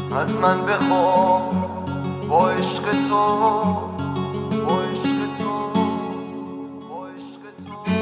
از من بخواه با عشق تو، با عشق تو، با عشق تو.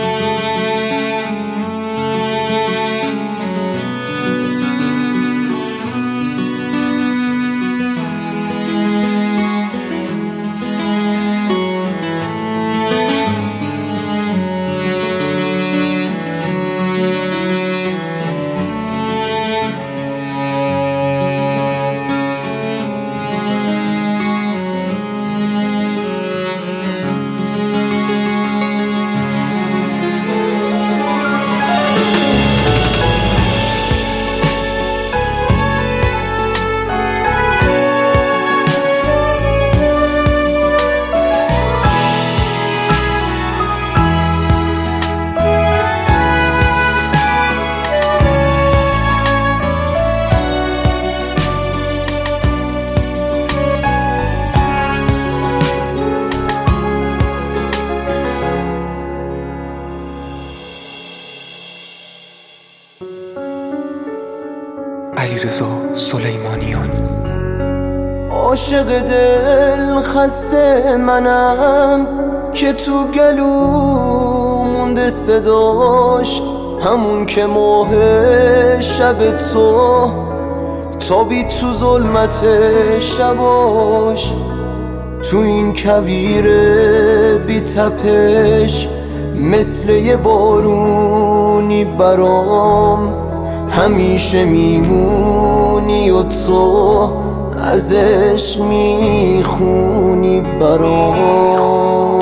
علیرضا سلیمانیان. عاشق دل خسته منم که تو گلو مونده صداش، همون که ماه شب تو تابی تو ظلمت شباش. تو این کویر بی تپش مثل یه بارونی برام همیشه میمونی و تو ازش میخونی برام.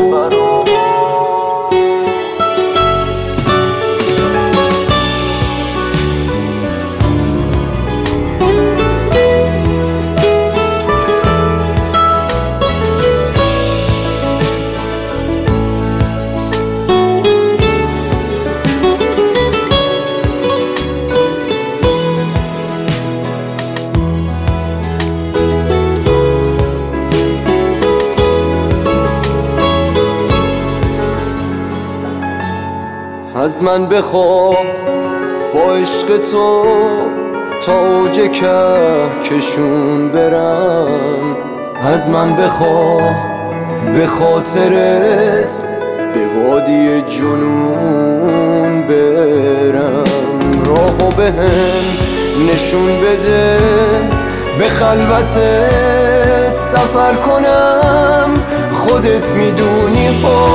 از من بخواه با عشق تو تا اوج کهکشون برم. از من بخواه به خاطرت به وادی جنون برم. راهو بهم نشون بده به خلوتت سفر کنم. خودت میدونی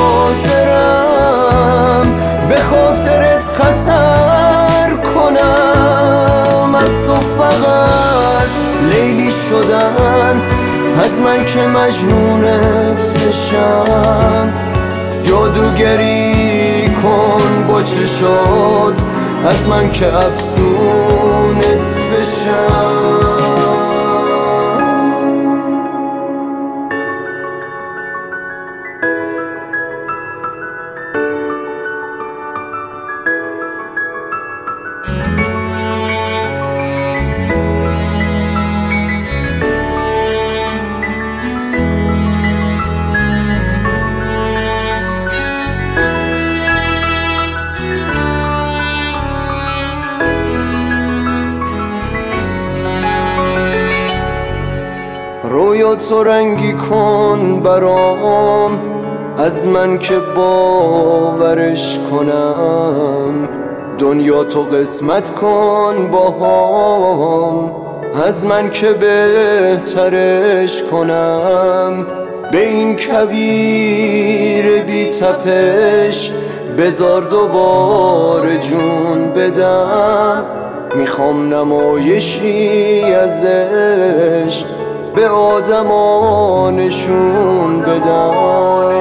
حاضرم به خاطرت خطر کنم. از تو فقط لیلی شدن، از من که مجنونت بشم. جادوگری کن با چشات، از من که افسونت بشم. رویا تو رنگی کن برام، از من که باورش کنم. دنیا تو قسمت کن باهام، از من که بهترش کنم. به این کویر بی تپش بذار دوباره جون بدم. میخوام نمایشی ازش به آدما نشون بدم.